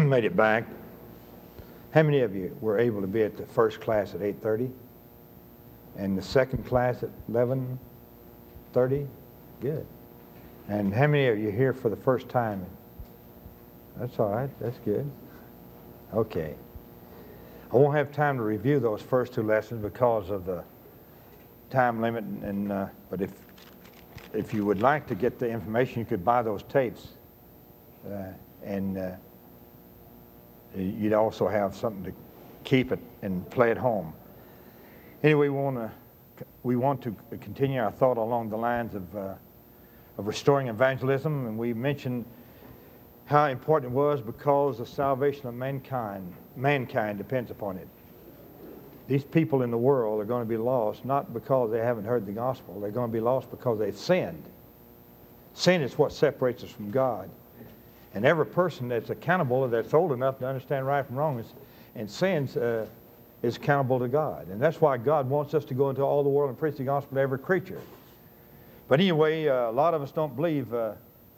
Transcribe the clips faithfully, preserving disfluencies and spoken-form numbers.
made it back. How many of you were able to be at the first class at eight thirty? And the second class at eleven thirty? Good. And how many of you here for the first time? That's all right. That's good. Okay. I won't have time to review those first two lessons because of the time limit. And uh, but if if you would like to get the information, you could buy those tapes, uh, and uh, you'd also have something to keep it and play at home. Anyway, we want to we want to continue our thought along the lines of uh, of restoring evangelism, and we mentioned how important it was because the salvation of mankind mankind depends upon it. These people in the world are going to be lost not because they haven't heard the gospel. They're going to be lost because they've sinned. Sin is what separates us from God. And every person that's accountable, that's old enough to understand right from wrong, is, and sins, uh, is accountable to God. And that's why God wants us to go into all the world and preach the gospel to every creature. But anyway, uh, a lot of us don't believe, uh,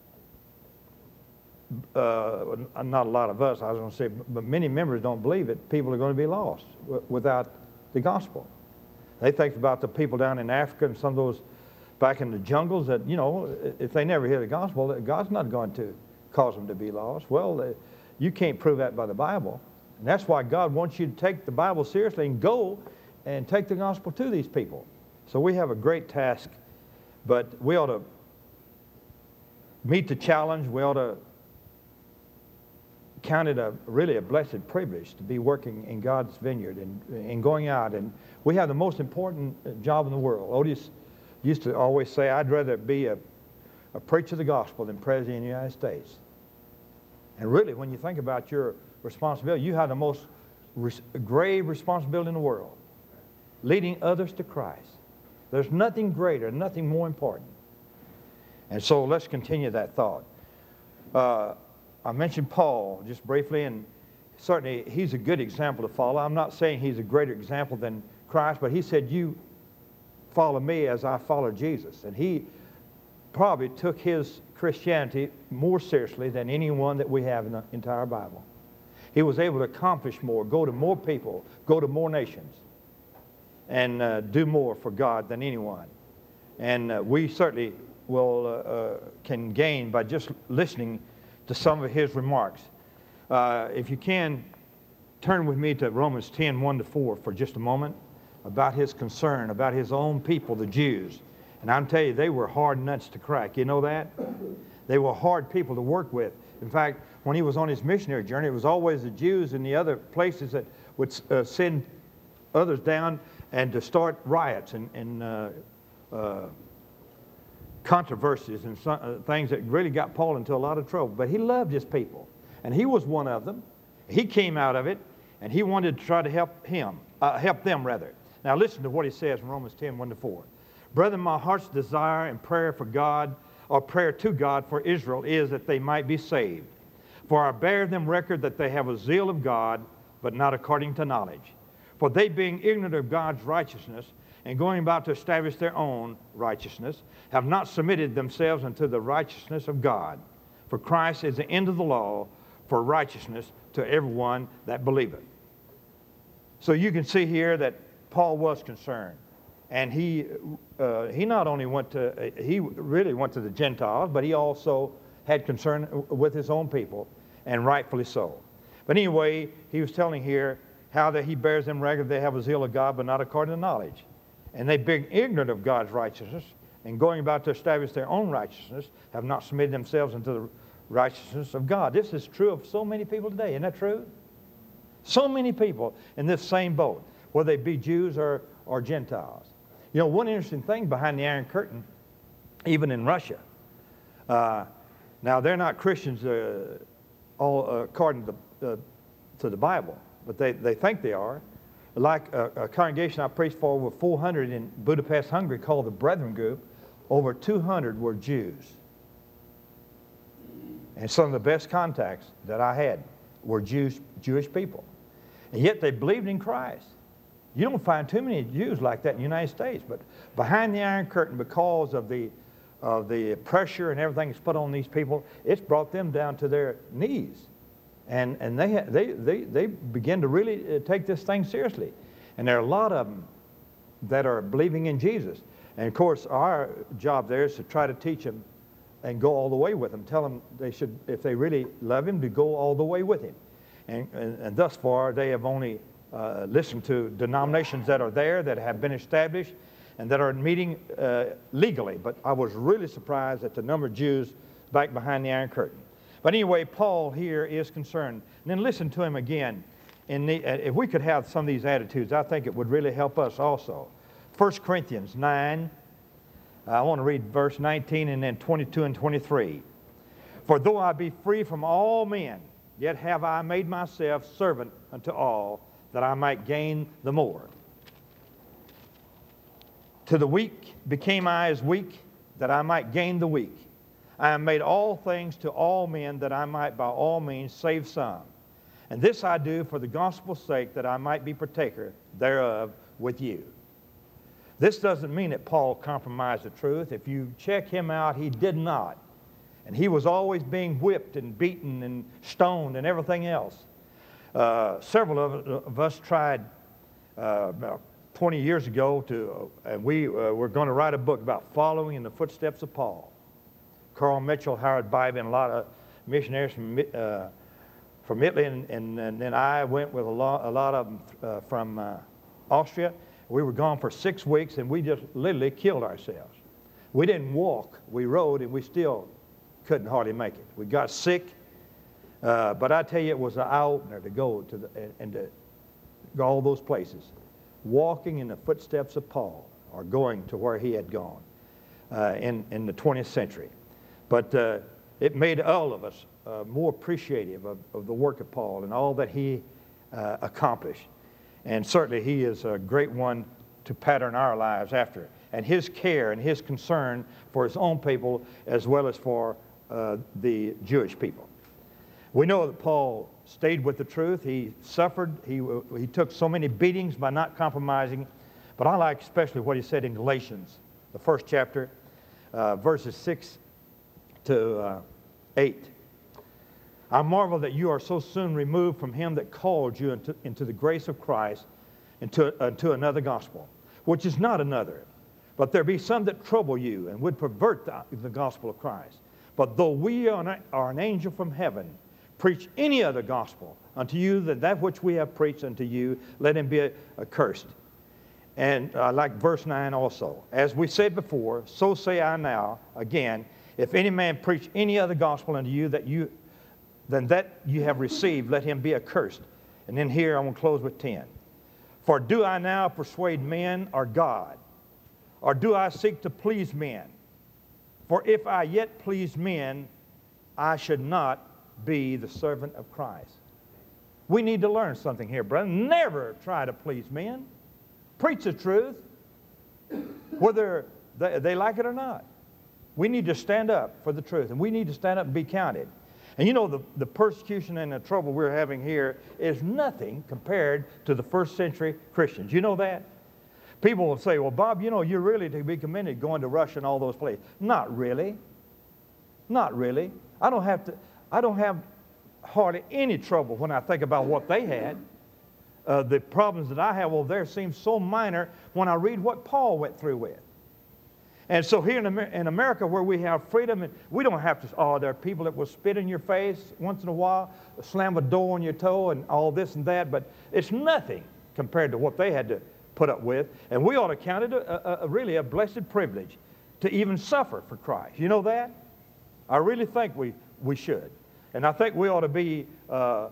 uh, not a lot of us, I was going to say, but many members don't believe it. People are going to be lost w- without the gospel. They think about the people down in Africa and some of those back in the jungles that, you know, if they never hear the gospel, God's not going to cause them to be lost. Well, uh, you can't prove that by the Bible. And that's why God wants you to take the Bible seriously and go and take the gospel to these people. So we have a great task, but we ought to meet the challenge. We ought to count it a really a blessed privilege to be working in God's vineyard and, and going out. And we have the most important job in the world. Otis used to always say, I'd rather be a, a preacher of the gospel than president of the United States. And really, when you think about your responsibility, you have the most res- grave responsibility in the world, leading others to Christ. There's nothing greater, nothing more important. And so let's continue that thought. Uh, I mentioned Paul just briefly, and certainly he's a good example to follow. I'm not saying he's a greater example than Christ, but he said, you follow me as I follow Jesus. And he probably took his Christianity more seriously than anyone that we have in the entire Bible. He was able to accomplish more, go to more people, go to more nations, and uh, do more for God than anyone. And uh, we certainly will uh, uh, can gain by just listening to some of his remarks. Uh, if you can, turn with me to Romans ten, one to four for just a moment, about his concern, about his own people, the Jews. And I'm telling you, they were hard nuts to crack. You know that? They were hard people to work with. In fact, when he was on his missionary journey, it was always the Jews in the other places that would uh, send others down and to start riots and, and uh, uh, controversies and some, uh, things that really got Paul into a lot of trouble. But he loved his people, and he was one of them. He came out of it, and he wanted to try to help him, uh, help them rather. Now listen to what he says in Romans ten, one to four. Brethren, my heart's desire and prayer for God, or prayer to God for Israel, is that they might be saved. For I bear them record that they have a zeal of God, but not according to knowledge. For they, being ignorant of God's righteousness, and going about to establish their own righteousness, have not submitted themselves unto the righteousness of God. For Christ is the end of the law for righteousness to everyone that believeth. So you can see here that Paul was concerned. And he uh, he not only went to, he really went to the Gentiles, but he also had concern with his own people, and rightfully so. But anyway, he was telling here how that he bears them record they have a zeal of God, but not according to knowledge. And they, being ignorant of God's righteousness, and going about to establish their own righteousness, have not submitted themselves unto the righteousness of God. This is true of so many people today. Isn't that true? So many people in this same boat, whether they be Jews or, or Gentiles. You know, one interesting thing behind the Iron Curtain, even in Russia, uh, now they're not Christians uh, all uh, according to the, uh, to the Bible, but they, they think they are. Like a, a congregation I preached for, over four hundred in Budapest, Hungary, called the Brethren Group, over two hundred were Jews. And some of the best contacts that I had were Jews, Jewish people. And yet they believed in Christ. You don't find too many Jews like that in the United States, but behind the Iron Curtain, because of the of the pressure and everything that's put on these people, it's brought them down to their knees And, and they, they, they, they begin to really uh, take this thing seriously. And there are a lot of them that are believing in Jesus. And of course, our job there is to try to teach them and go all the way with them. Tell them they should, if they really love him, to go all the way with him. And, and, and thus far, they have only uh, listened to denominations that are there, that have been established, and that are meeting uh, legally. But I was really surprised at the number of Jews back behind the Iron Curtain. But anyway, Paul here is concerned. And then listen to him again. In the, uh, if we could have some of these attitudes, I think it would really help us also. First Corinthians nine, I want to read verse nineteen and then twenty-two and twenty-three. For though I be free from all men, yet have I made myself servant unto all, that I might gain the more. To the weak became I as weak, that I might gain the weak. I am made all things to all men, that I might by all means save some. And this I do for the gospel's sake, that I might be partaker thereof with you. This doesn't mean that Paul compromised the truth. If you check him out, he did not. And he was always being whipped and beaten and stoned and everything else. Uh, several of, of us tried uh, about twenty years ago to, uh, and we uh, were going to write a book about following in the footsteps of Paul. Carl Mitchell, Howard Bybee, and a lot of missionaries from, uh, from Italy, and, and, and then I went with a lot, a lot of them uh, from uh, Austria. We were gone for six weeks, and we just literally killed ourselves. We didn't walk. We rode, and we still couldn't hardly make it. We got sick, uh, but I tell you, it was an eye-opener to go to the, and, and to go all those places. Walking in the footsteps of Paul, or going to where he had gone uh, in, in the twentieth century. But uh, it made all of us uh, more appreciative of, of the work of Paul and all that he uh, accomplished. And certainly he is a great one to pattern our lives after. And his care and his concern for his own people as well as for uh, the Jewish people. We know that Paul stayed with the truth. He suffered. He, he took so many beatings by not compromising. But I like especially what he said in Galatians, the first chapter, uh, verses six to uh, eight. I marvel that you are so soon removed from him that called you into, into the grace of Christ, into, into another gospel, which is not another. But there be some that trouble you and would pervert the, the gospel of Christ. But though we are an, are an angel from heaven, preach any other gospel unto you than that which we have preached unto you, let him be accursed. And I uh, like verse nine also. As we said before, so say I now again, if any man preach any other gospel unto you that you than that you have received, let him be accursed. And then here I'm going to close with ten. For do I now persuade men or God? Or do I seek to please men? For if I yet please men, I should not be the servant of Christ. We need to learn something here, brother. Never try to please men. Preach the truth, whether they, they like it or not. We need to stand up for the truth, and we need to stand up and be counted. And you know, the, the persecution and the trouble we're having here is nothing compared to the first century Christians. You know that? People will say, well, Bob, you know, you're really to be commended going to Russia and all those places. Not really. Not really. I don't have to, I don't have hardly any trouble when I think about what they had. Uh, the problems that I have over there seem so minor when I read what Paul went through with. And so here in, Amer- in America, where we have freedom, and we don't have to, oh, there are people that will spit in your face once in a while, slam a door on your toe, and all this and that, but it's nothing compared to what they had to put up with. And we ought to count it a, a, a really a blessed privilege to even suffer for Christ. You know that? I really think we, we should. And I think we ought to be, uh,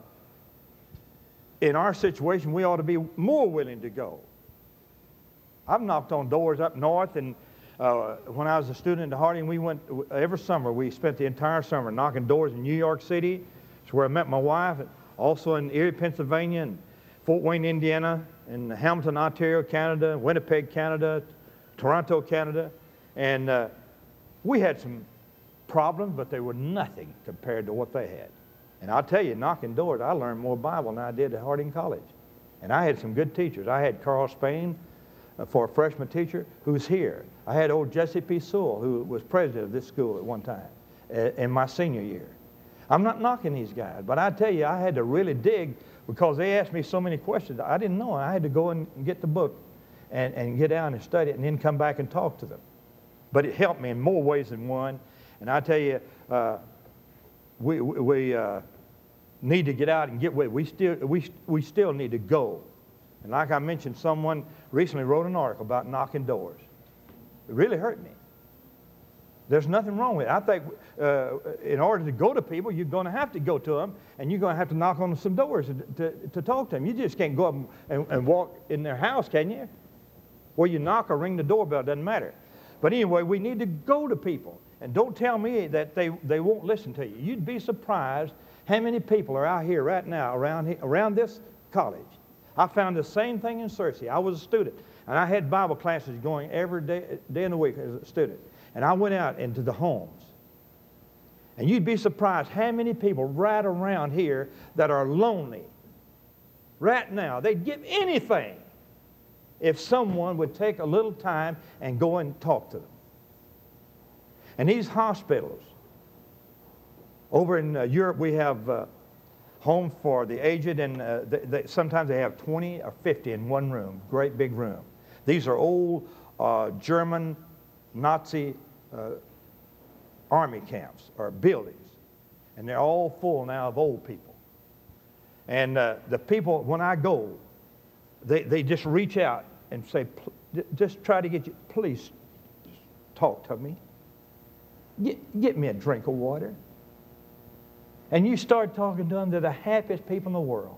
in our situation, we ought to be more willing to go. I've knocked on doors up north, and Uh, when I was a student at Harding, we went every summer. We spent the entire summer knocking doors in New York City. It's where I met my wife. Also in Erie, Pennsylvania, and Fort Wayne, Indiana, and Hamilton, Ontario, Canada, Winnipeg, Canada, Toronto, Canada. And uh, we had some problems, but they were nothing compared to what they had. And I'll tell you, knocking doors, I learned more Bible than I did at Harding College. And I had some good teachers. I had Carl Spain, for a freshman teacher who's here. I had old Jesse P. Sewell, who was president of this school at one time in my senior year. I'm not knocking these guys, but I tell you, I had to really dig because they asked me so many questions. I didn't know. I had to go and get the book and, and get down and study it and then come back and talk to them. But it helped me in more ways than one. And I tell you, uh, we, we uh, need to get out and get with. We still, we, we still need to go. And like I mentioned, someone recently wrote an article about knocking doors. It really hurt me. There's nothing wrong with it. I think uh, in order to go to people, you're going to have to go to them, and you're going to have to knock on some doors to, to, to talk to them. You just can't go up and, and walk in their house, can you? Well, you knock or ring the doorbell, doesn't matter. But anyway, we need to go to people. And don't tell me that they, they won't listen to you. You'd be surprised how many people are out here right now around, here, around this college. I found the same thing in Searcy. I was a student, and I had Bible classes going every day, day in the week as a student. And I went out into the homes. And you'd be surprised how many people right around here that are lonely. Right now, they'd give anything if someone would take a little time and go and talk to them. And these hospitals, over in uh, Europe, we have uh, homes for the aged, and uh, they, they, sometimes they have twenty or fifty in one room, great big room. These are old uh, German Nazi uh, army camps or buildings, and they're all full now of old people. And uh, the people, when I go, they, they just reach out and say, just try to get you, please talk to me. Get, get me a drink of water. And you start talking to them, they're the happiest people in the world.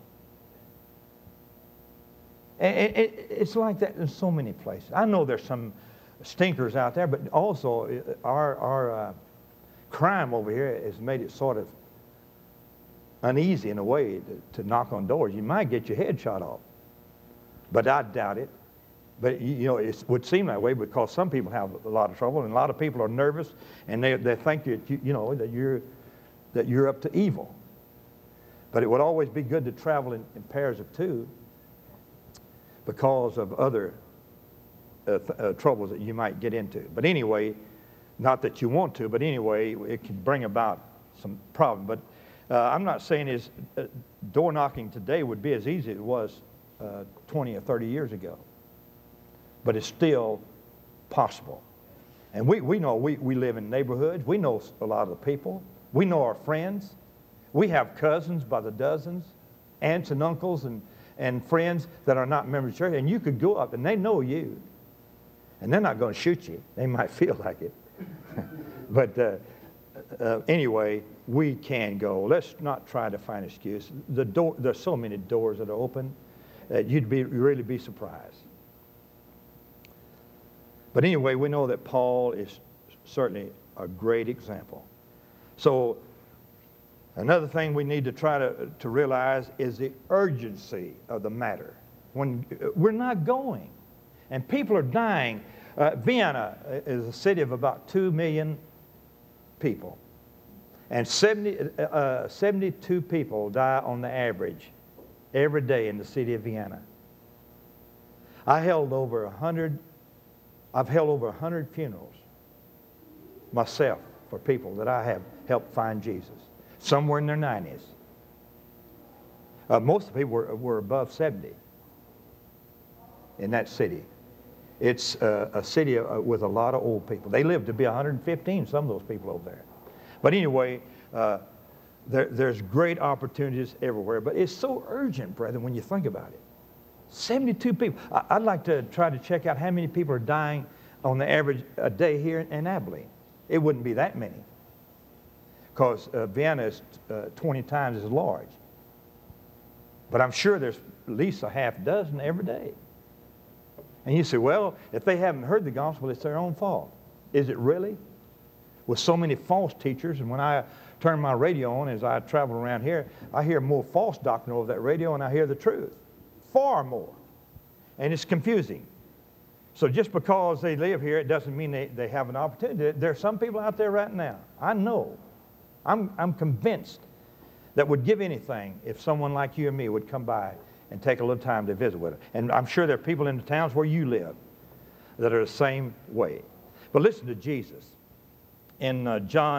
And it, it, it's like that in so many places. I know there's some stinkers out there, but also our, our uh, crime over here has made it sort of uneasy in a way to, to knock on doors. You might get your head shot off, but I doubt it. But you know, it would seem that way because some people have a lot of trouble, and a lot of people are nervous, and they, they think that you, you know that you're that you're up to evil. But it would always be good to travel in, in pairs of two because of other Uh, th- uh, troubles that you might get into. But anyway, not that you want to, but anyway, it can bring about some problem. But uh, I'm not saying is uh, door knocking today would be as easy as it was uh, twenty or thirty years ago. But it's still possible. And we, we know we, we live in neighborhoods. We know a lot of the people. We know our friends. We have cousins by the dozens, aunts and uncles and, and friends that are not members of the church. And you could go up and they know you. And they're not going to shoot you. They might feel like it. But uh, uh, anyway, we can go. Let's not try to find an excuse. The door, there's so many doors that are open that you'd be really be surprised. But anyway, we know that Paul is certainly a great example. So another thing we need to try to, to realize is the urgency of the matter. When we're not going. And people are dying. Uh, Vienna is a city of about two million people. And seventy, uh, seventy-two people die on the average every day in the city of Vienna. I held over one hundred, I've held over one hundred funerals myself for people that I have helped find Jesus. Some were in their nineties. Uh, most of the people were, were above seventy in that city. It's uh, a city uh, with a lot of old people. They live to be one hundred fifteen, some of those people over there. But anyway, uh, there, there's great opportunities everywhere. But it's so urgent, brethren, when you think about it. seventy-two people. I, I'd like to try to check out how many people are dying on the average a day here in, in Abilene. It wouldn't be that many. Because uh, Vienna is uh, twenty times as large. But I'm sure there's at least a half dozen every day. And you say, well, if they haven't heard the gospel, it's their own fault. Is it really? With so many false teachers, and when I turn my radio on as I travel around here, I hear more false doctrine over that radio than I hear the truth. Far more. And it's confusing. So just because they live here, it doesn't mean they, they have an opportunity. There are some people out there right now, I know, I'm, I'm convinced, that would give anything if someone like you and me would come by and take a little time to visit with them. And I'm sure there are people in the towns where you live that are the same way. But listen to Jesus. In uh, John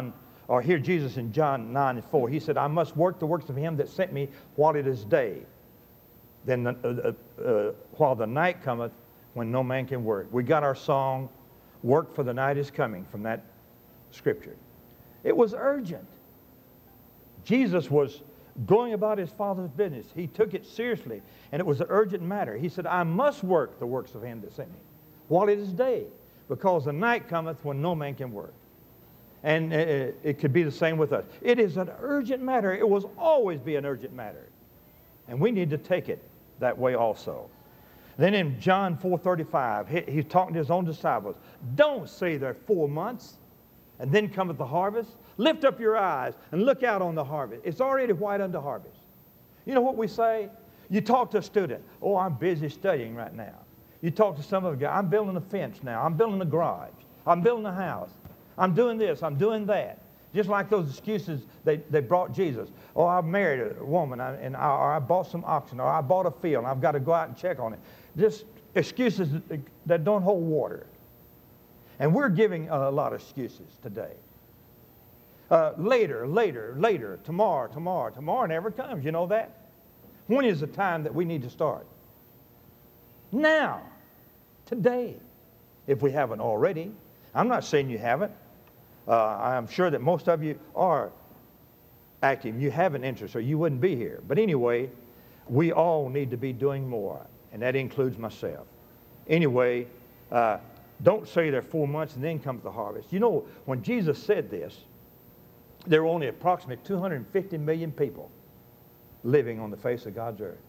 or here Jesus in John nine and four, he said, I must work the works of him that sent me while it is day. Then the, uh, uh, while the night cometh, when no man can work. We got our song, Work for the Night is Coming, from that scripture. It was urgent. Jesus was going about his Father's business. He took it seriously, and it was an urgent matter. He said, I must work the works of him that sent me while it is day, because the night cometh when no man can work. And it, it could be the same with us. It is an urgent matter. It will always be an urgent matter. And we need to take it that way also. Then in John four thirty-five, he, he's talking to his own disciples. Don't say there are four months, and then cometh the harvest. Lift up your eyes and look out on the harvest. It's already white unto harvest. You know what we say? You talk to a student. Oh, I'm busy studying right now. You talk to some other guy. I'm building a fence now. I'm building a garage. I'm building a house. I'm doing this. I'm doing that. Just like those excuses they, they brought Jesus. Oh, I married a woman, and I, or I bought some oxen, or I bought a field, and I've got to go out and check on it. Just excuses that, that don't hold water. And we're giving a lot of excuses today. Uh, later, later, later, tomorrow, tomorrow. Tomorrow never comes. You know that? When is the time that we need to start? Now. Today. If we haven't already. I'm not saying you haven't. Uh, I'm sure that most of you are active. You have an interest or you wouldn't be here. But anyway, we all need to be doing more. And that includes myself. Anyway, uh, don't say there are four months and then comes the harvest. You know, when Jesus said this, there were only approximately two hundred fifty million people living on the face of God's earth.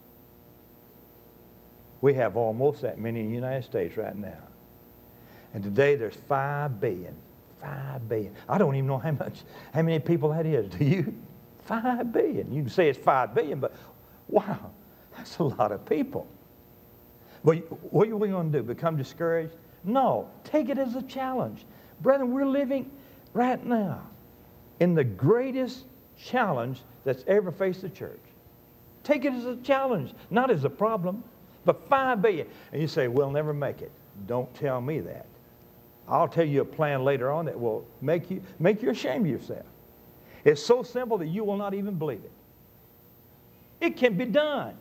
We have almost that many in the United States right now. And today there's five billion. Five billion. I don't even know how much, how many people that is. Do you? Five billion. You can say it's five billion, but wow, that's a lot of people. But what are we going to do? Become discouraged? No. Take it as a challenge. Brethren, we're living right now in the greatest challenge that's ever faced the church. Take it as a challenge, not as a problem. But five billion. And you say, we'll never make it. Don't tell me that. I'll tell you a plan later on that will make you, make you ashamed of yourself. It's so simple that you will not even believe it. It can be done.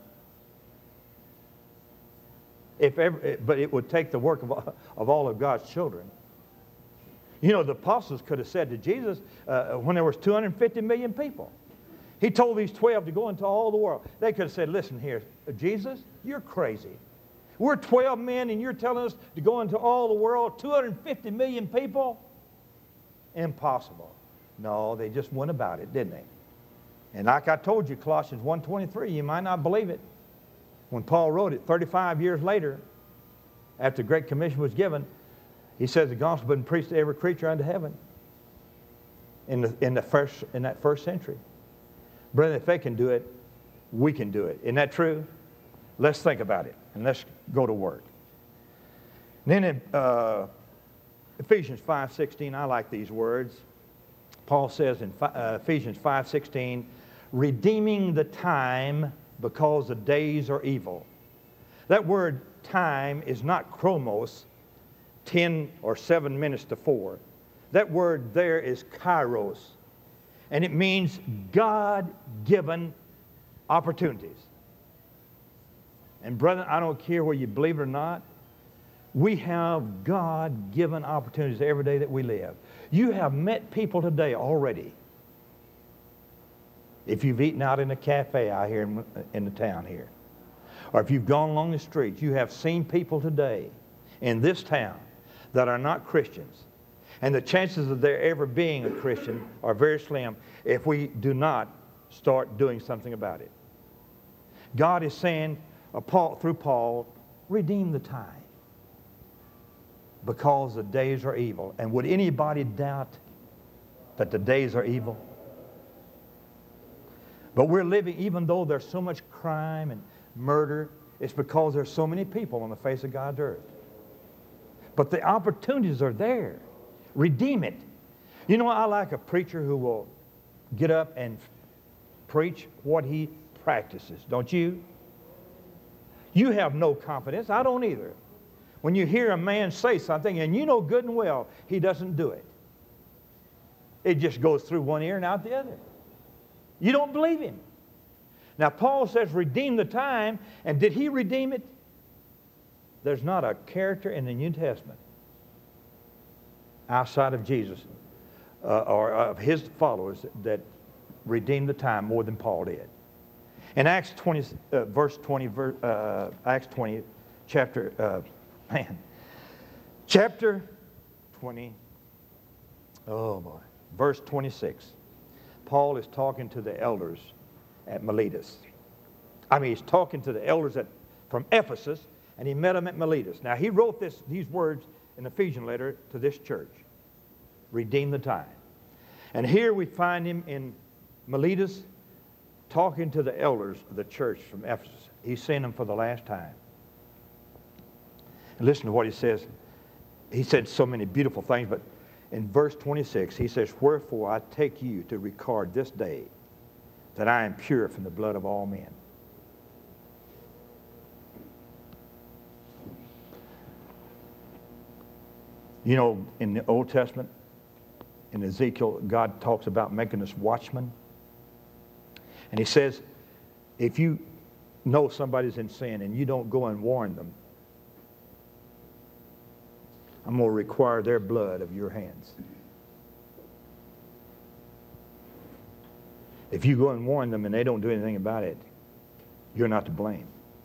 If ever, but it would take the work of, of all of God's children. You know, the apostles could have said to Jesus uh, when there was two hundred fifty million people. He told these twelve to go into all the world. They could have said, listen here, Jesus, you're crazy. We're twelve men and you're telling us to go into all the world, two hundred fifty million people? Impossible. No, they just went about it, didn't they? And like I told you, Colossians one twenty-three, you might not believe it. When Paul wrote it thirty-five years later, after the Great Commission was given, he says the gospel had been preached to every creature under heaven in, the, in, the first, in that first century. Brethren, if they can do it, we can do it. Isn't that true? Let's think about it, and let's go to work. And then in uh, Ephesians five sixteen, I like these words. Paul says in uh, Ephesians five sixteen, redeeming the time because the days are evil. That word time is not chromos, ten or seven minutes to four. That word there is kairos, and it means God-given opportunities. And brethren, I don't care whether you believe it or not, we have God-given opportunities every day that we live. You have met people today already. If you've eaten out in a cafe out here in, in the town here, or if you've gone along the streets, you have seen people today in this town that are not Christians. And the chances of there ever being a Christian are very slim if we do not start doing something about it. God is saying uh, Paul, through Paul, redeem the time because the days are evil. And would anybody doubt that the days are evil? But we're living, even though there's so much crime and murder, it's because there's so many people on the face of God's earth. But the opportunities are there. Redeem it. You know, I like a preacher who will get up and preach what he practices, don't you? You have no confidence. I don't either. When you hear a man say something and you know good and well he doesn't do it. It just goes through one ear and out the other. You don't believe him. Now, Paul says, redeem the time. And did he redeem it? There's not a character in the New Testament outside of Jesus uh, or of his followers that redeemed the time more than Paul did. In Acts twenty, uh, verse twenty, uh, Acts twenty, chapter, uh, man, chapter twenty, oh boy, verse twenty-six. Paul is talking to the elders at Miletus. I mean, he's talking to the elders at, from Ephesus, and he met them at Miletus. Now, he wrote this, these words in the Ephesian letter to this church. Redeem the time. And here we find him in Miletus talking to the elders of the church from Ephesus. He's seeing them for the last time. And listen to what he says. He said so many beautiful things, but in verse twenty-six, he says, wherefore I take you to record this day that I am pure from the blood of all men. You know, in the Old Testament, in Ezekiel, God talks about making us watchmen. And he says, if you know somebody's in sin and you don't go and warn them, I'm going to require their blood of your hands. If you go and warn them and they don't do anything about it, you're not to blame.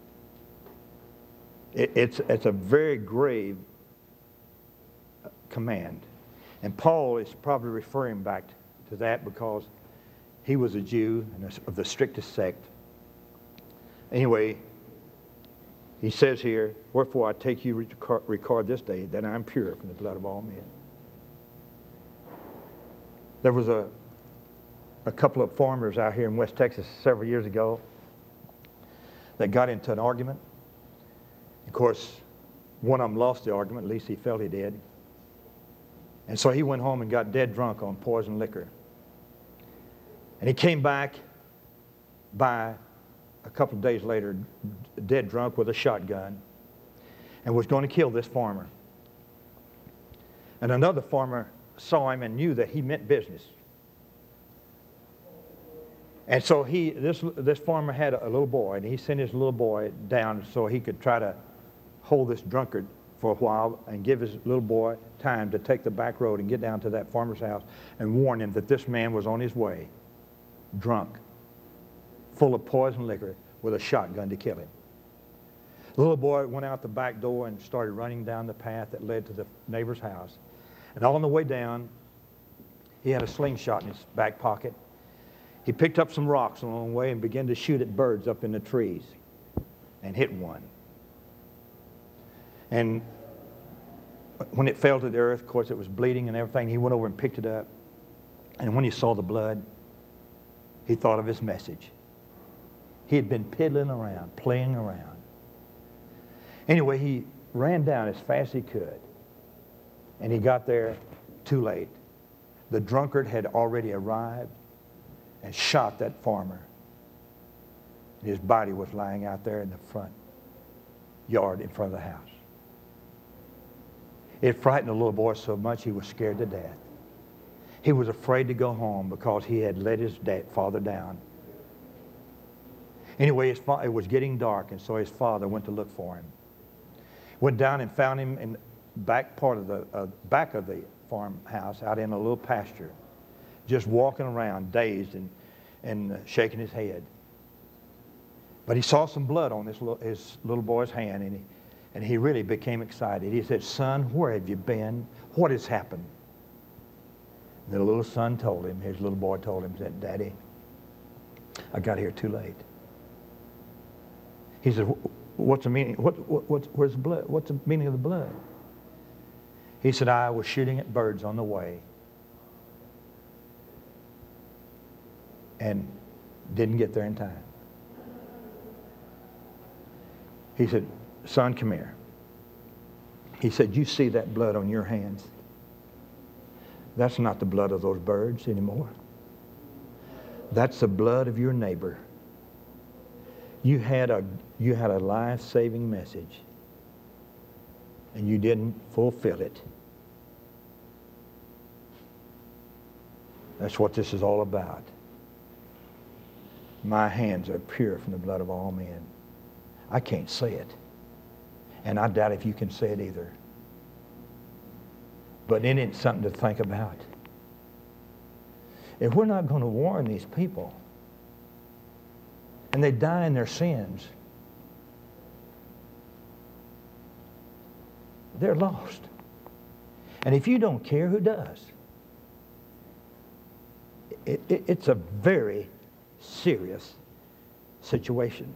It, it's, it's a very grave command. And Paul is probably referring back to that because he was a Jew and of the strictest sect. Anyway, he says here, wherefore I take you to record this day that I am pure from the blood of all men. There was a, a couple of farmers out here in West Texas several years ago that got into an argument. Of course, one of them lost the argument, at least he felt he did. And so he went home and got dead drunk on poison liquor. And he came back by a couple of days later, dead drunk with a shotgun, and was going to kill this farmer. And another farmer saw him and knew that he meant business. And so he, this, this farmer had a little boy, and he sent his little boy down so he could try to hold this drunkard for a while and give his little boy time to take the back road and get down to that farmer's house and warn him that this man was on his way, drunk, full of poison liquor, with a shotgun to kill him. The little boy went out the back door and started running down the path that led to the neighbor's house. And on the way down, he had a slingshot in his back pocket. He picked up some rocks along the way and began to shoot at birds up in the trees and hit one. And when it fell to the earth, of course, it was bleeding and everything. He went over and picked it up. And when he saw the blood, he thought of his message. He had been piddling around, playing around. Anyway, he ran down as fast as he could. And he got there too late. The drunkard had already arrived and shot that farmer. His body was lying out there in the front yard in front of the house. It frightened the little boy so much he was scared to death. He was afraid to go home because he had let his dad, father down. Anyway, his fa- it was getting dark, and so his father went to look for him. Went down and found him in the back part of the uh, back of the farmhouse, out in a little pasture, just walking around, dazed and and uh, shaking his head. But he saw some blood on this little, his little boy's hand, and he and he really became excited. He said, "Son, where have you been? What has happened?" And the little son told him. His little boy told him, said, "Daddy, I got here too late." He said, "What's the meaning? What, what, what's, where's the blood? What's the meaning of the blood?" He said, "I was shooting at birds on the way and didn't get there in time." He said, "Son, come here." He said, "You see that blood on your hands? That's not the blood of those birds anymore. That's the blood of your neighbor. You had a, you had a life-saving message, and you didn't fulfill it. That's what this is all about. My hands are pure from the blood of all men. I can't say it. And I doubt if you can say it either. But isn't it something to think about? If we're not going to warn these people, and they die in their sins, they're lost. And if you don't care, who does? It, it, it's a very serious situation.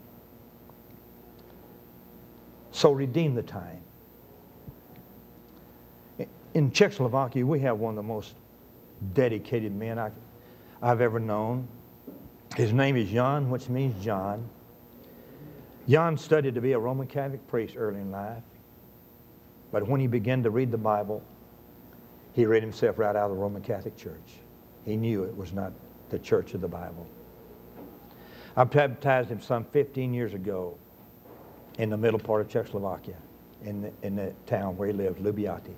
So redeem the time. In Czechoslovakia, we have one of the most dedicated men I, I've ever known. His name is Jan, which means John. Jan studied to be a Roman Catholic priest early in life. But when he began to read the Bible, he read himself right out of the Roman Catholic Church. He knew it was not the church of the Bible. I baptized him some fifteen years ago in the middle part of Czechoslovakia, in the, in the town where he lived, Lubiati.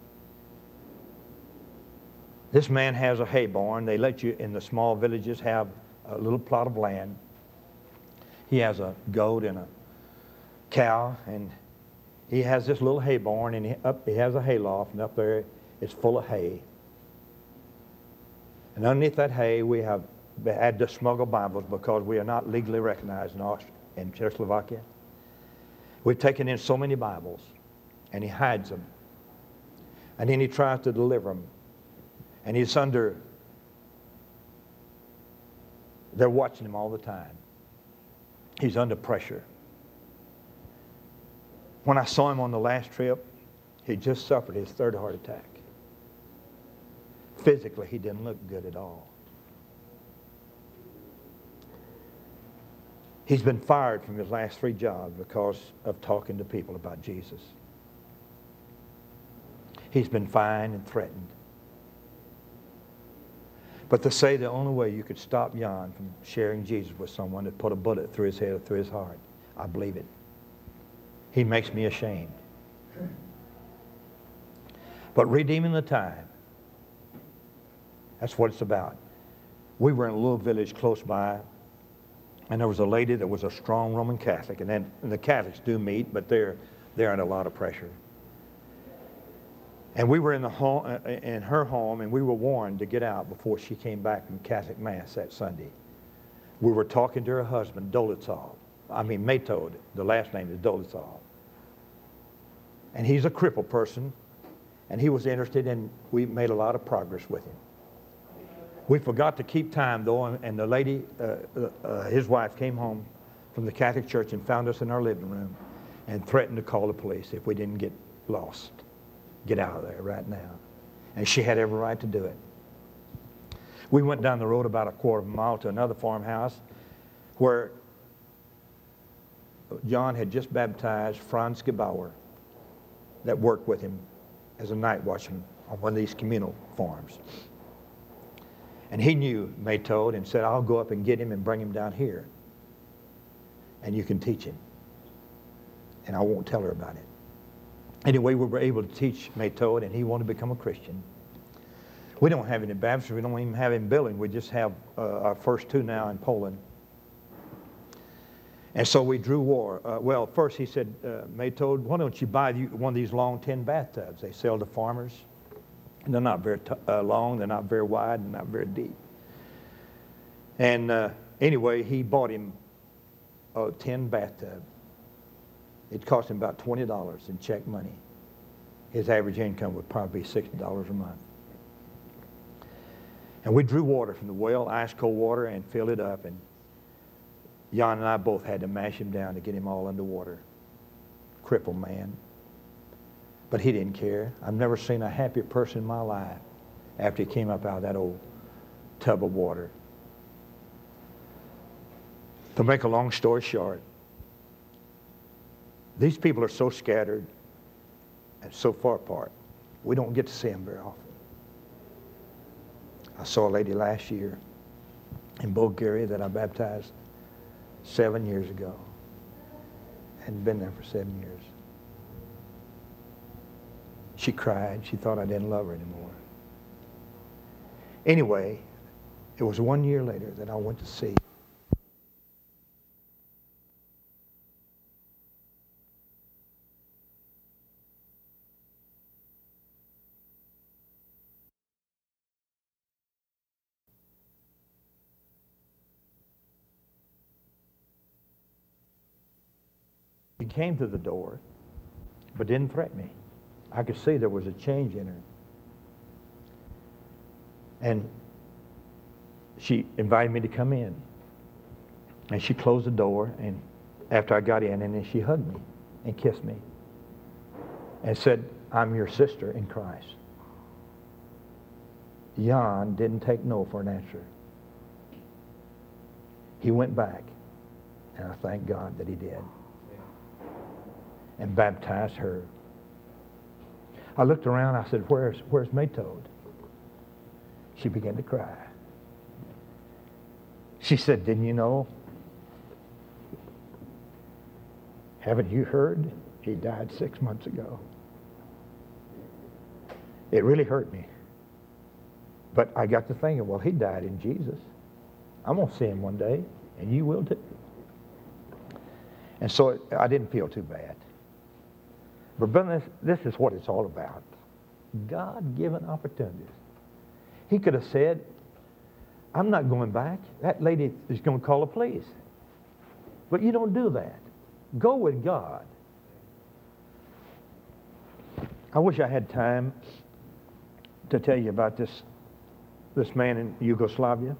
This man has a hay barn. They let you in the small villages have a little plot of land. He has a goat and a cow, and he has this little hay barn, and he, up, he has a hay loft, and up there it's full of hay. And underneath that hay, we have had to smuggle Bibles because we are not legally recognized in, Aust- in Czechoslovakia. We've taken in so many Bibles, and he hides them. And then he tries to deliver them. And he's under, they're watching him all the time. He's under pressure. When I saw him on the last trip, he just suffered his third heart attack. Physically, he didn't look good at all. He's been fired from his last three jobs because of talking to people about Jesus. He's been fined and threatened. But to say the only way you could stop Jan from sharing Jesus with someone that put a bullet through his head or through his heart, I believe it. He makes me ashamed. But redeeming the time, that's what it's about. We were in a little village close by, and there was a lady that was a strong Roman Catholic, and then and the Catholics do meet, but they're they're under a lot of pressure. And we were in the home, in her home, and we were warned to get out before she came back from Catholic Mass that Sunday. We were talking to her husband, Dolitsov. I mean, Metod. The last name is Dolitsov. And he's a crippled person, and he was interested, and we made a lot of progress with him. We forgot to keep time, though, and the lady, uh, uh, his wife, came home from the Catholic Church and found us in our living room and threatened to call the police if we didn't get lost. Get out of there right now. And she had every right to do it. We went down the road about a quarter of a mile to another farmhouse where John had just baptized Franz Gebauer that worked with him as a night watchman on one of these communal farms. And he knew Metod and said, I'll go up and get him and bring him down here. And you can teach him. And I won't tell her about it. Anyway, we were able to teach Metod, and he wanted to become a Christian. We don't have any Baptists. We don't even have in Billings. We just have uh, our first two now in Poland. And so we drew war. Uh, well, first he said, uh, Metod, why don't you buy one of these long tin bathtubs they sell to farmers? And they're not very t- uh, long, they're not very wide, and not very deep. And uh, anyway, he bought him a tin bathtub. It cost him about twenty dollars in check money. His average income would probably be sixty dollars a month. And we drew water from the well, ice cold water, and filled it up. And Jan and I both had to mash him down to get him all underwater. Crippled man. But he didn't care. I've never seen a happier person in my life after he came up out of that old tub of water. To make a long story short, these people are so scattered and so far apart, we don't get to see them very often. I saw a lady last year in Bulgaria that I baptized seven years ago. Hadn't been there for seven years. She cried. She thought I didn't love her anymore. Anyway, It was one year later that I went to see. He came to the door, but didn't threaten me. I could see there was a change in her. And she invited me to come in. And she closed the door, and after I got in, and then she hugged me and kissed me and said, "I'm your sister in Christ." Jan didn't take no for an answer. He went back, and I thank God that he did, and baptized her. I looked around, I said, where's, where's Maytode? She began to cry. She said, "Didn't you know? Haven't you heard? He died six months ago." It really hurt me. But I got to thinking, well, he died in Jesus. I'm going to see him one day, and you will too. And so it, I didn't feel too bad. But brother, this, this is what it's all about. God-given opportunities. He could have said, "I'm not going back. That lady is going to call the police." But you don't do that. Go with God. I wish I had time to tell you about this, this man in Yugoslavia.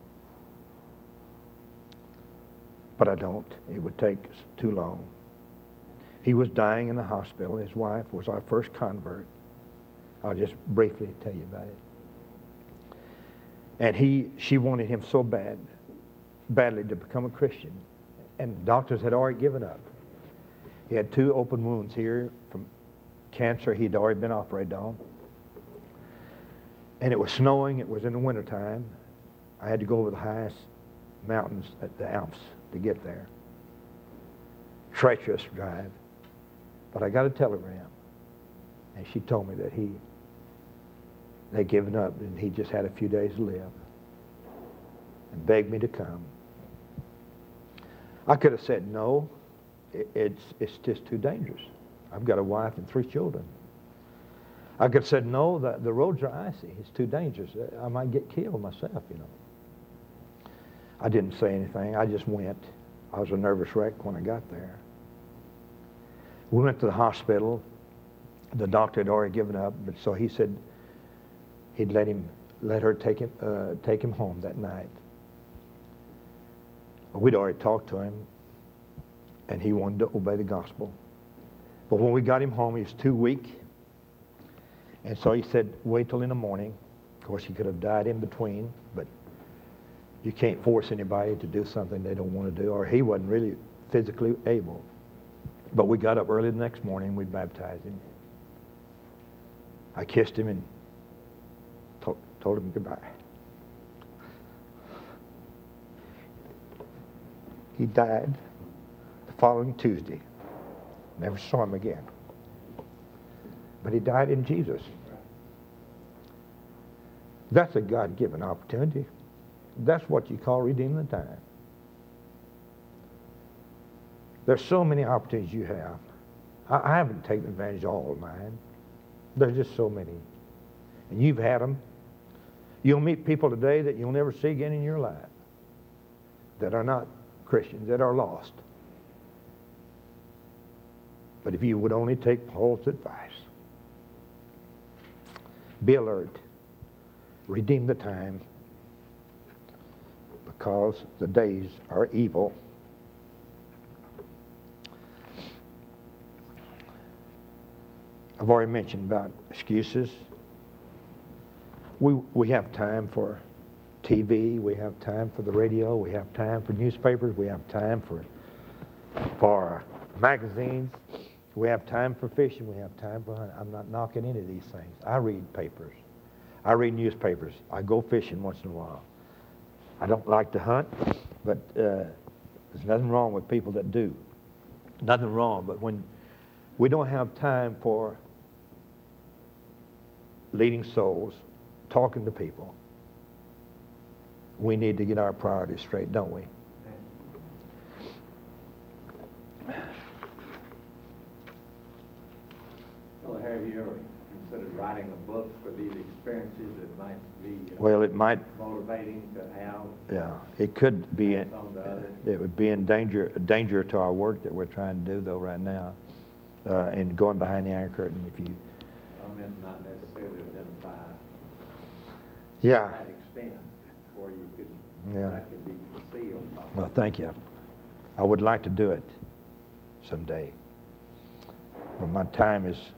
But I don't. It would take too long. He was dying in the hospital. His wife was our first convert. I'll just briefly tell you about it. And he, she wanted him so bad, badly to become a Christian. And doctors had already given up. He had two open wounds here from cancer he'd already been operated on. And it was snowing. It was in the wintertime. I had to go over the highest mountains at the Alps to get there. Treacherous drive. But I got a telegram. And she told me that he, they'd given up and he just had a few days to live. And begged me to come. I could have said no. It, it's, it's just too dangerous. I've got a wife and three children. I could have said no, the, the roads are icy. It's too dangerous. I might get killed myself, you know. I didn't say anything. I just went. I was a nervous wreck when I got there. We went to the hospital. The doctor had already given up, but so he said he'd let him, let her take him, uh, take him home that night. We'd already talked to him, and he wanted to obey the gospel. But when we got him home, he was too weak. And so he said, wait till in the morning. Of course, he could have died in between, but you can't force anybody to do something they don't want to do, or he wasn't really physically able. But we got up early the next morning, we baptized him. I kissed him and to- told him goodbye. He died the following Tuesday. Never saw him again. But he died in Jesus. That's a God-given opportunity. That's what you call redeeming the time. There's so many opportunities you have. I, I haven't taken advantage of all of mine. There's just so many. And you've had them. You'll meet people today that you'll never see again in your life that are not Christians, that are lost. But if you would only take Paul's advice, be alert, redeem the time, because the days are evil. I've already mentioned about excuses. We, we have time for T V, we have time for the radio, we have time for newspapers, we have time for, for magazines, we have time for fishing, we have time for hunting. I'm not knocking any of these things. I read papers. I read newspapers. I go fishing once in a while. I don't like to hunt, but uh, there's nothing wrong with people that do. Nothing wrong, but when we don't have time for leading souls, talking to people, we need to get our priorities straight, don't we? Well, have you ever considered writing a book for these experiences that might be uh, Well, it might, motivating to have yeah, it could be, in, on the others? it would be in danger, danger to our work that we're trying to do, though, right now. Uh, and going behind the iron curtain, if you... I meant not necessarily identify Yeah. that extent where you could, Yeah. that could be concealed. Well, thank you. I would like to do it someday. But my time is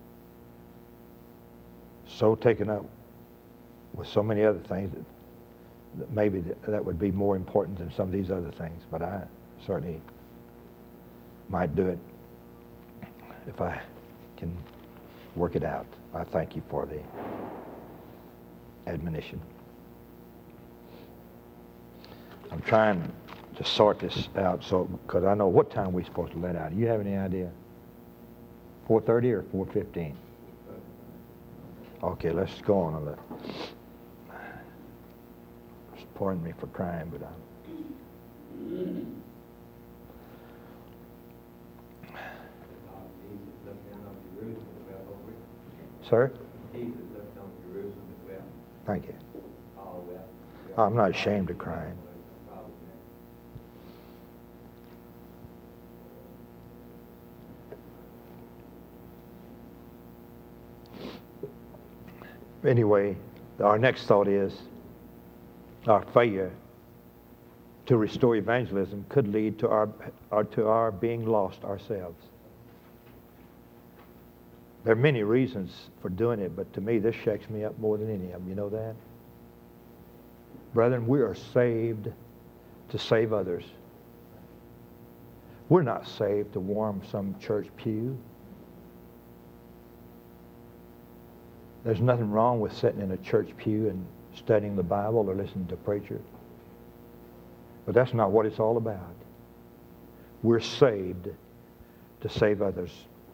so taken up with so many other things that, that maybe that, that would be more important than some of these other things. But I certainly might do it if I can work it out. I thank you for the admonition. I'm trying to sort this out so because I know what time we're supposed to let out. Do you have any idea? four thirty or four fifteen? Okay, let's go on a little. Pardon me for crying, but I'm... Sir? Thank you. I'm not ashamed of crying. Anyway, our next thought is our failure to restore evangelism could lead to our, our to our being lost ourselves. There are many reasons for doing it, but to me this shakes me up more than any of them. You know that? Brethren, we are saved to save others. We're not saved to warm some church pew. There's nothing wrong with sitting in a church pew and studying the Bible or listening to a preacher. But that's not what it's all about. We're saved to save others.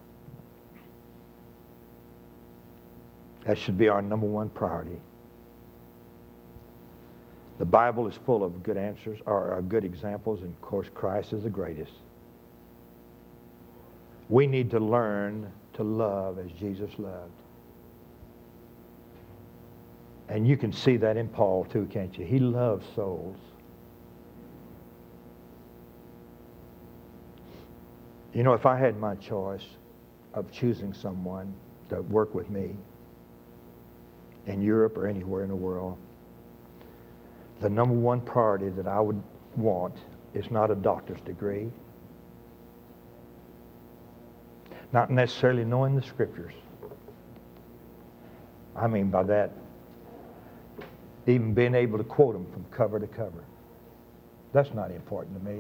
That should be our number one priority. The Bible is full of good answers, or, or good examples, and of course Christ is the greatest. We need to learn to love as Jesus loved. And you can see that in Paul too, can't you? He loves souls. You know, if I had my choice of choosing someone to work with me in Europe or anywhere in the world, the number one priority that I would want is not a doctor's degree, not necessarily knowing the scriptures. I mean by that, even being able to quote them from cover to cover. That's not important to me.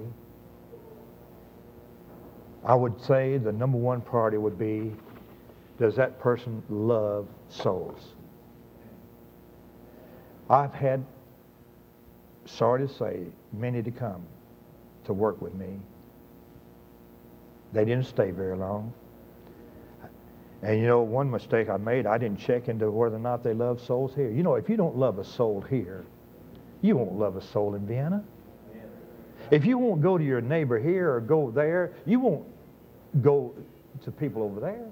I would say the number one priority would be, does that person love souls? I've had, sorry to say, many to come to work with me. They didn't stay very long. And you know, one mistake I made, I didn't check into whether or not they love souls here. You know, if you don't love a soul here, you won't love a soul in Vienna. If you won't go to your neighbor here or go there, you won't go to people over there.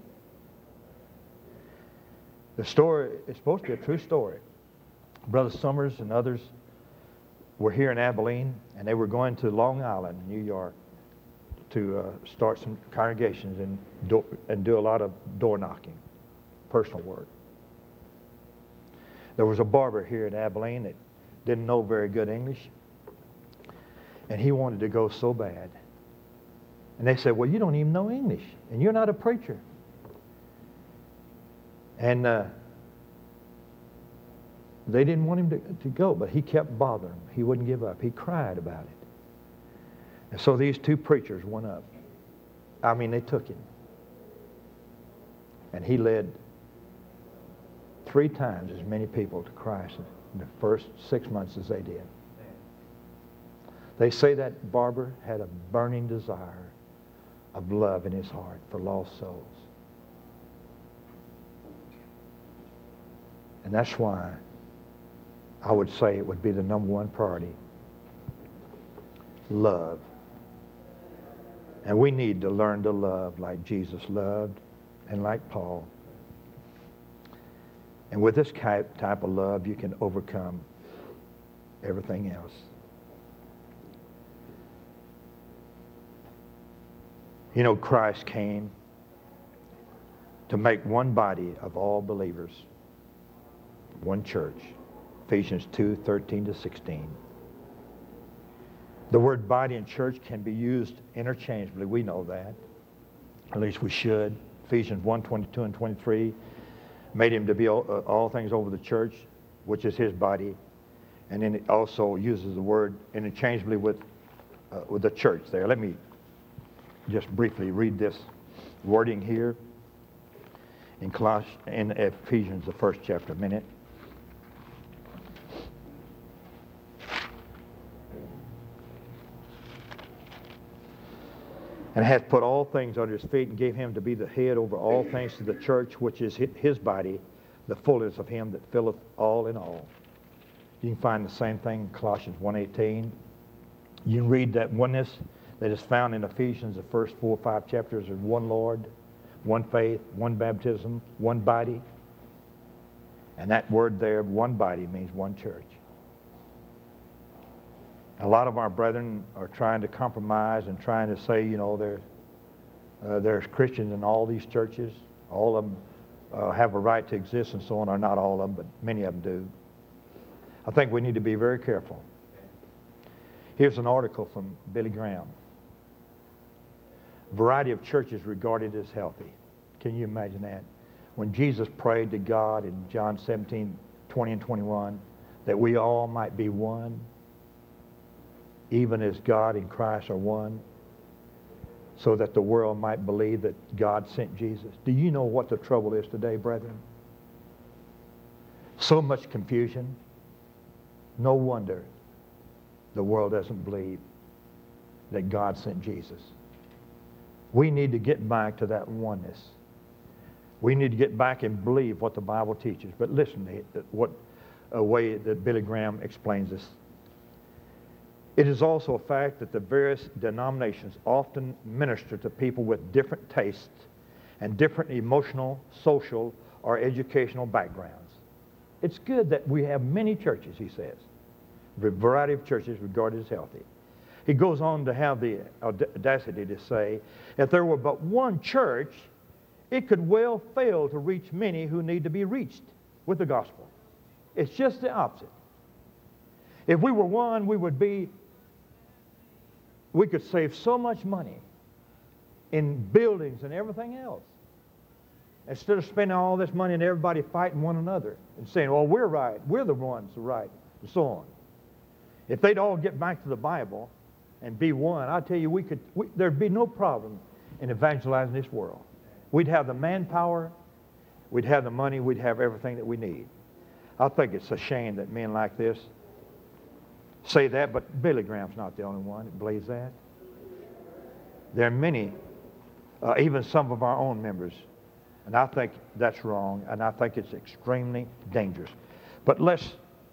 The story is supposed to be a true story. Brother Summers and others were here in Abilene, and they were going to Long Island, New York, to uh, start some congregations and do, and do a lot of door knocking, personal work. There was a barber here in Abilene that didn't know very good English, and he wanted to go so bad. And they said, well, you don't even know English, and you're not a preacher. And uh, they didn't want him to, to go, but he kept bothering them. He wouldn't give up. He cried about it. And so these two preachers went up. I mean, they took him. And he led three times as many people to Christ in the first six months as they did. They say that barber had a burning desire of love in his heart for lost souls. And that's why I would say it would be the number one priority. Love. And we need to learn to love like Jesus loved and like Paul. And with this type of love, you can overcome everything else. You know, Christ came to make one body of all believers, one church. Ephesians two, thirteen to sixteen. The word body and church can be used interchangeably. We know that. At least we should. Ephesians one, twenty-two and twenty-three made him to be all, uh, all things over the church, which is his body. And then it also uses the word interchangeably with, uh, with the church there. Let me just briefly read this wording here in, Coloss- in Ephesians, the first chapter, a minute. And hath put all things under his feet, and gave him to be the head over all things to the church, which is his body, the fullness of him that filleth all in all. You can find the same thing in Colossians one eighteen. You can read that oneness that is found in Ephesians, the first four or five chapters, of one Lord, one faith, one baptism, one body. And that word there, one body, means one church. A lot of our brethren are trying to compromise and trying to say, you know, there, uh, there's Christians in all these churches. All of them uh, have a right to exist and so on, or not all of them, but many of them do. I think we need to be very careful. Here's an article from Billy Graham. Variety of churches regarded as healthy. Can you imagine that? When Jesus prayed to God in John seventeen, twenty and twenty-one, that we all might be one, even as God and Christ are one, so that the world might believe that God sent Jesus. Do you know what the trouble is today, brethren? So much confusion. No wonder the world doesn't believe that God sent Jesus. We need to get back to that oneness. We need to get back and believe what the Bible teaches. But listen to what a way that Billy Graham explains this. It is also a fact that the various denominations often minister to people with different tastes and different emotional, social, or educational backgrounds. It's good that we have many churches, he says. A variety of churches regarded as healthy. He goes on to have the audacity to say, if there were but one church, it could well fail to reach many who need to be reached with the gospel. It's just the opposite. If we were one, we would be, we could save so much money in buildings and everything else. Instead of spending all this money and everybody fighting one another and saying, well, we're right, we're the ones who are right, and so on. If they'd all get back to the Bible and be one, I tell you, we could. We, there'd be no problem in evangelizing this world. We'd have the manpower, we'd have the money, we'd have everything that we need. I think it's a shame that men like this say that, but Billy Graham's not the only one that believes that. There are many, uh, even some of our own members, and I think that's wrong, and I think it's extremely dangerous. But let's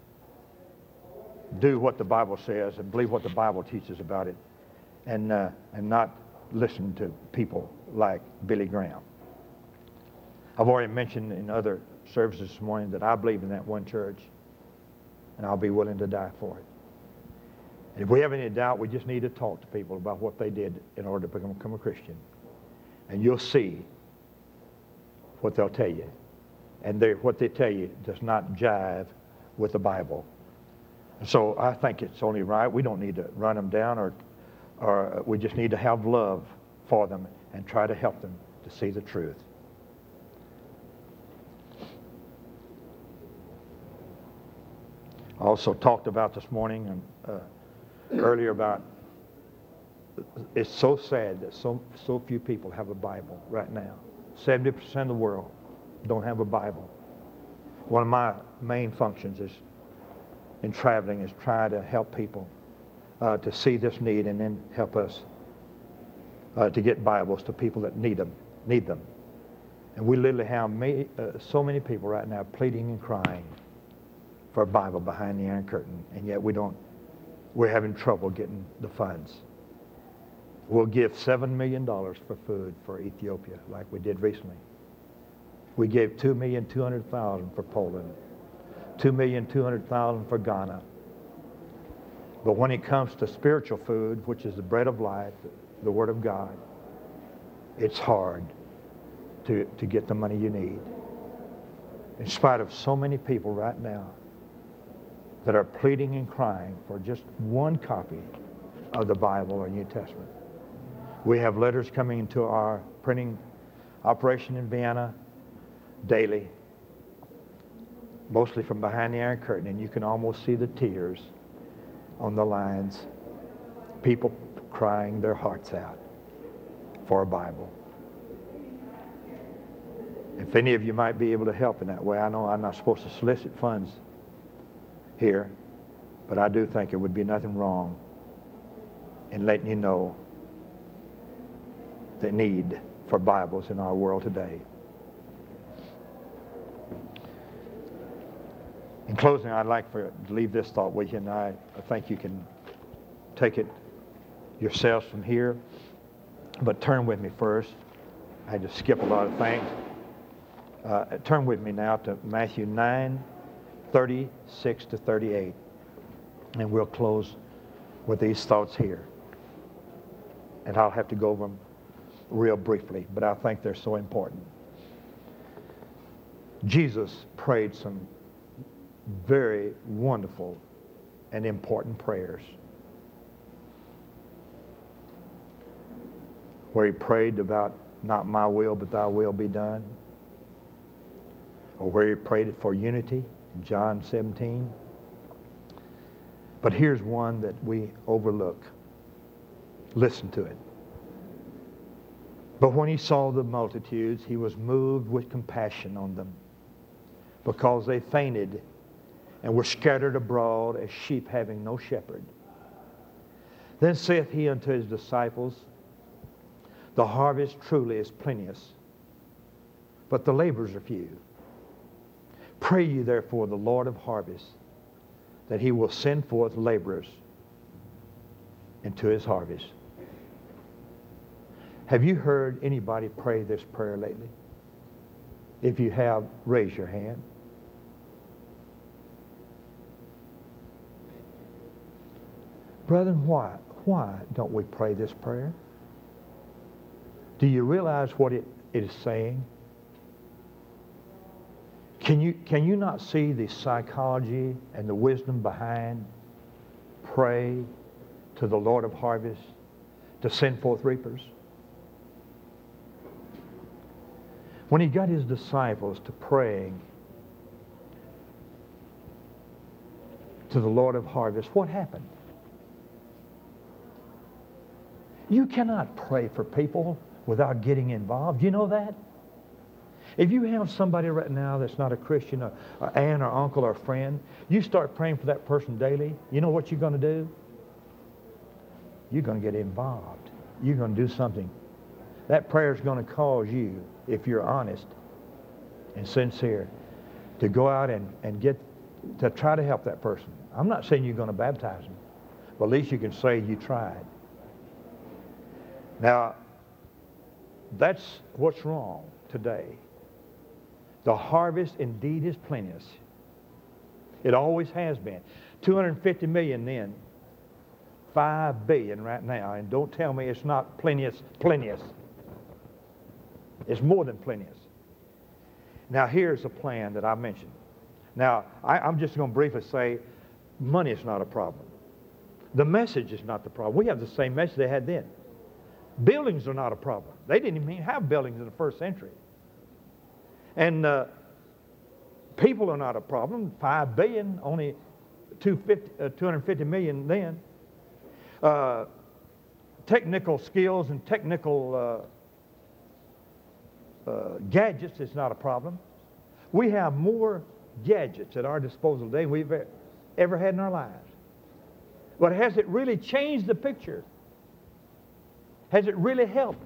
do what the Bible says and believe what the Bible teaches about it, and uh, and not listen to people like Billy Graham. I've already mentioned in other services this morning that I believe in that one church, and I'll be willing to die for it. And if we have any doubt, we just need to talk to people about what they did in order to become, become a Christian. And you'll see what they'll tell you. And what they tell you does not jive with the Bible. So I think it's only right. We don't need to run them down, or, or we just need to have love for them and try to help them to see the truth. I also talked about this morning and uh, earlier about it's so sad that so so few people have a Bible right now. seventy percent of the world don't have a Bible. One of my main functions is in traveling is try to help people uh, to see this need and then help us uh, to get Bibles to people that need them. Need them. And we literally have many, uh, so many people right now pleading and crying for a Bible behind the Iron Curtain, and yet we don't, we're having trouble getting the funds. We'll give seven million dollars for food for Ethiopia, like we did recently. We gave two million two hundred thousand dollars for Poland, two million two hundred thousand dollars for Ghana. But when it comes to spiritual food, which is the bread of life, the Word of God, it's hard to, to get the money you need. In spite of so many people right now that are pleading and crying for just one copy of the Bible or New Testament. We have letters coming into our printing operation in Vienna daily, mostly from behind the Iron Curtain, and you can almost see the tears on the lines, people crying their hearts out for a Bible. If any of you might be able to help in that way, I know I'm not supposed to solicit funds here, but I do think it would be nothing wrong in letting you know the need for Bibles in our world today. In closing, I'd like for, to leave this thought with you, and I, I think you can take it yourselves from here. But turn with me first. I had to skip a lot of things. Uh, turn with me now to Matthew nine, thirty-six to thirty-eight. And we'll close with these thoughts here. And I'll have to go over them real briefly, but I think they're so important. Jesus prayed some very wonderful and important prayers, where he prayed about not my will but thy will be done, or where he prayed for unity in John seventeen. But here's one that we overlook. Listen to it. But when he saw the multitudes, he was moved with compassion on them, because they fainted and were scattered abroad as sheep having no shepherd. Then saith he unto his disciples, the harvest truly is plenteous, but the laborers are few. Pray ye therefore the Lord of harvest, that he will send forth laborers into his harvest. Have you heard anybody pray this prayer lately? If you have, raise your hand. Brethren, why? Why don't we pray this prayer? Do you realize what it, it is saying? Can you, can you not see the psychology and the wisdom behind pray to the Lord of harvest to send forth reapers? When he got his disciples to praying to the Lord of harvest, what happened? You cannot pray for people without getting involved. You know that? If you have somebody right now that's not a Christian, or, or aunt or uncle or friend, you start praying for that person daily, you know what you're going to do? You're going to get involved. You're going to do something. That prayer is going to cause you, if you're honest and sincere, to go out and, and get, to try to help that person. I'm not saying you're going to baptize them, but at least you can say you tried. Now, that's what's wrong today. The harvest indeed is plenteous. It always has been. two hundred fifty million then, five billion right now, and don't tell me it's not plenteous, plenteous. It's more than plenteous. Now here's a plan that I mentioned. Now, I, I'm just going to briefly say, money is not a problem. The message is not the problem. We have the same message they had then. Buildings are not a problem. They didn't even have buildings in the first century. And uh, people are not a problem. Five billion, only two hundred fifty million then. Uh, technical skills and technical uh, uh, gadgets is not a problem. We have more gadgets at our disposal today than we've ever had in our lives. But has it really changed the picture? Has it really helped?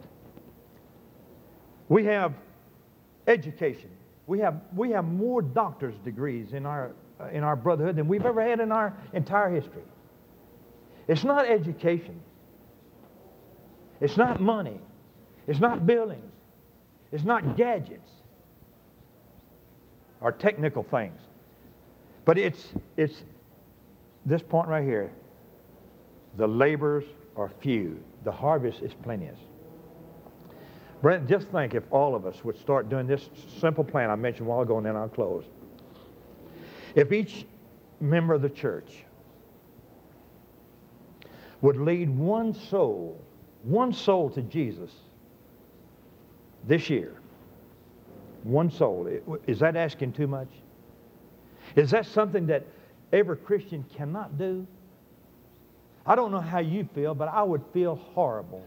We have education. We have, we have more doctor's degrees in our in our brotherhood than we've ever had in our entire history. It's not education. It's not money. It's not buildings. It's not gadgets or technical things. But it's, it's this point right here. The laborers are few. The harvest is plenteous. Brent, just think if all of us would start doing this simple plan I mentioned a while ago, and then I'll close. If each member of the church would lead one soul, one soul to Jesus this year, one soul, is that asking too much? Is that something that every Christian cannot do? I don't know how you feel, but I would feel horrible.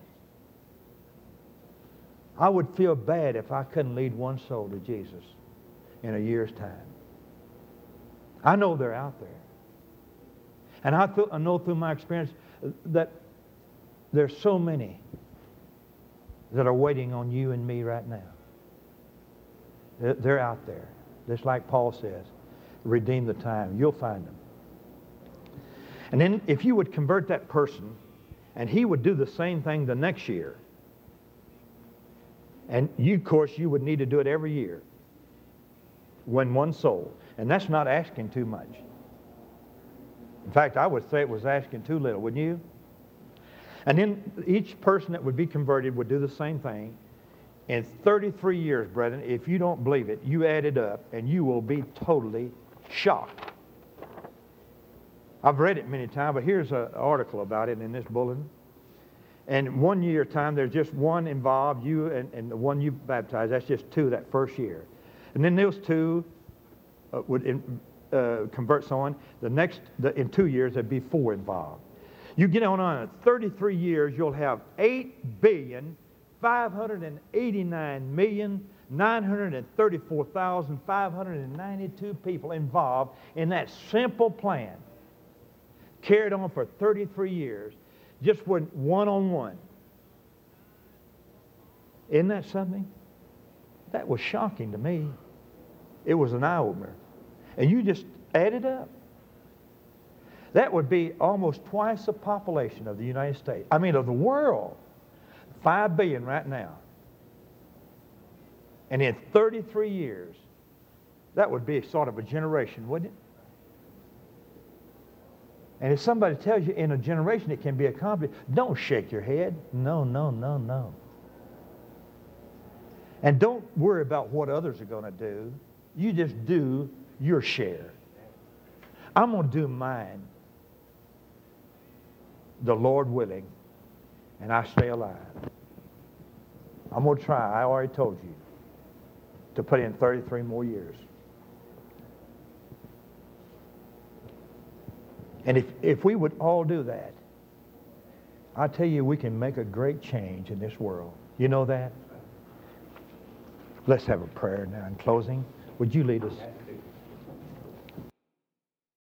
I would feel bad if I couldn't lead one soul to Jesus in a year's time. I know they're out there. And I, th- I know through my experience that there's so many that are waiting on you and me right now. They're, they're out there. Just like Paul says, redeem the time. You'll find them. And then if you would convert that person, and he would do the same thing the next year, and you, of course, you would need to do it every year, win one soul. And that's not asking too much. In fact, I would say it was asking too little, wouldn't you? And then each person that would be converted would do the same thing. In thirty-three years, brethren, if you don't believe it, you add it up, and you will be totally shocked. I've read it many times, but here's an article about it in this bulletin. And one year time, there's just one involved, you and, and the one you baptized. That's just two that first year. And then those two uh, would in, uh, convert someone. The next, the, in two years, there'd be four involved. You get on on thirty-three years, you'll have eight billion five hundred eighty-nine million nine hundred thirty-four thousand five hundred ninety-two people involved in that simple plan. Carried on for thirty-three years, just went one-on-one. Isn't that something? That was shocking to me. It was an eye-opener. And you just add it up. That would be almost twice the population of the United States. I mean, of the world. Five billion right now. And in thirty-three years, that would be sort of a generation, wouldn't it? And if somebody tells you in a generation it can be accomplished, don't shake your head. No, no, no, no. And don't worry about what others are going to do. You just do your share. I'm going to do mine, the Lord willing, and I stay alive. I'm going to try, I already told you, to put in thirty-three more years. And if, if we would all do that, I tell you, we can make a great change in this world. You know that? Let's have a prayer now in closing. Would you lead us?